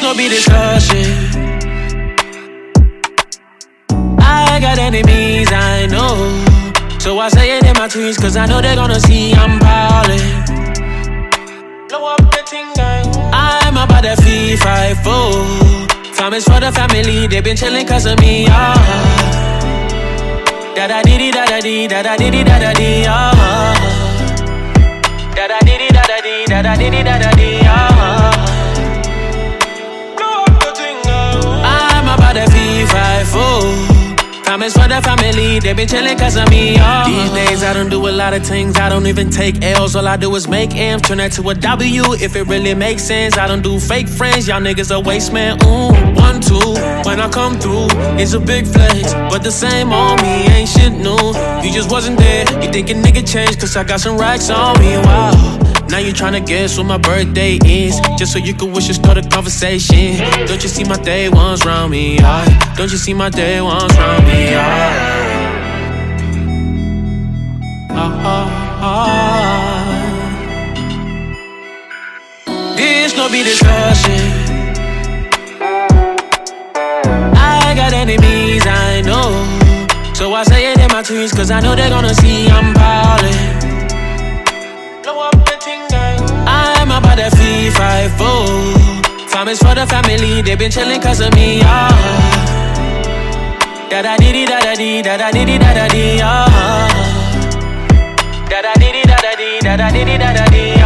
no be discussion. I got enemies, I know. So I say it in my tweets, cause I know they're gonna see I'm ballin'. Blow up the thing, I'm about that fee-fi-fo. Farmers for the family, they been chillin' cause of me, Da-da-dee-dee, da-da-dee, da-da-dee-dee, da-da-dee, Da-da-dee-dee, da-da-dee, da-da-dee-dee, da-da-dee, I'm about that fee-fi-fo. Comments for the family, they been chillin' cause of me, These days I don't do a lot of things, I don't even take L's. All I do is make M's, turn that to a W if it really makes sense. I don't do fake friends, y'all niggas a waste man. 1, 2, when I come through, it's a big flex, but the same on me ain't shit new. You just wasn't there, you think a nigga changed cause I got some racks on me, wow. Now you tryna guess what my birthday is, just so you can wish to start a conversation. Don't you see my day ones round me, Don't you see my day ones round me, This no be discussion. I got enemies, I know. So I say it in my tweets, cause I know they're gonna see I'm ballin'. I'm about that fee-fi-fo. Farmers for the family, they been chillin' cause of me, Da-da-dee-dee, da-da-dee, da-da-dee-dee, da-da-dee, Da-da-dee-dee, da-da-dee, da-da-dee-dee, da-da-dee,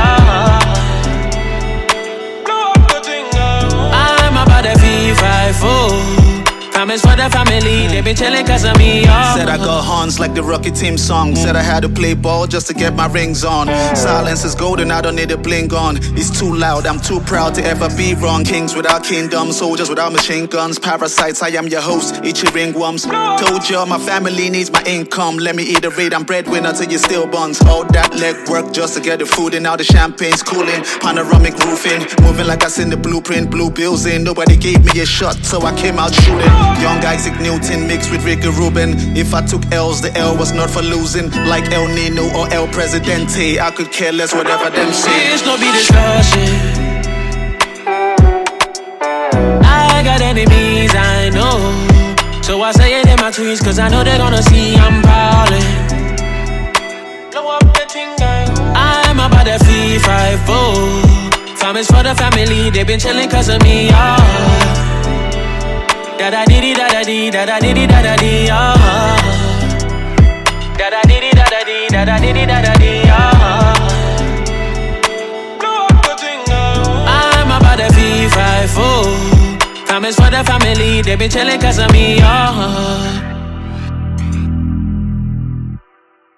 I'm about that fee-fi-fo. Comments for the family, they been chillin' cause of me, Said I got horns like the Rocky Team song. Said I had to play ball just to get my rings on. Silence is golden, I don't need a bling on. It's too loud, I'm too proud to ever be wrong. Kings without kingdom, soldiers without machine guns. Parasites, I am your host, eat your ringworms. Told you my family needs my income. Let me eat a raid, I'm breadwinner till you still buns. All that leg work just to get the food in. Now the champagne's cooling, panoramic roofing. Moving like I seen the blueprint, blue bills in. Nobody gave me a shot, so I came out shooting. Young Isaac Newton mixed with Ricky Rubin. If I took L's, the L was not for losing. Like El Nino or El Presidente, I could care less whatever them say. There's no be discussion. I got enemies, I know. So I say it in my tweets, cause I know they're gonna see I'm ballin'. Blow up the thing, I'm about that fee-fi-fo. Farmers for the family, they been chillin' cause of me, Da-da-dee-dee, da-da-dee, da-da-dee-dee, da-da-dee, Da-da-dee-dee, da-da-dee, da-da-dee-dee, da-da-dee, I'm about that fee-fi-fo. Comments for the family, they been chillin' cause of me,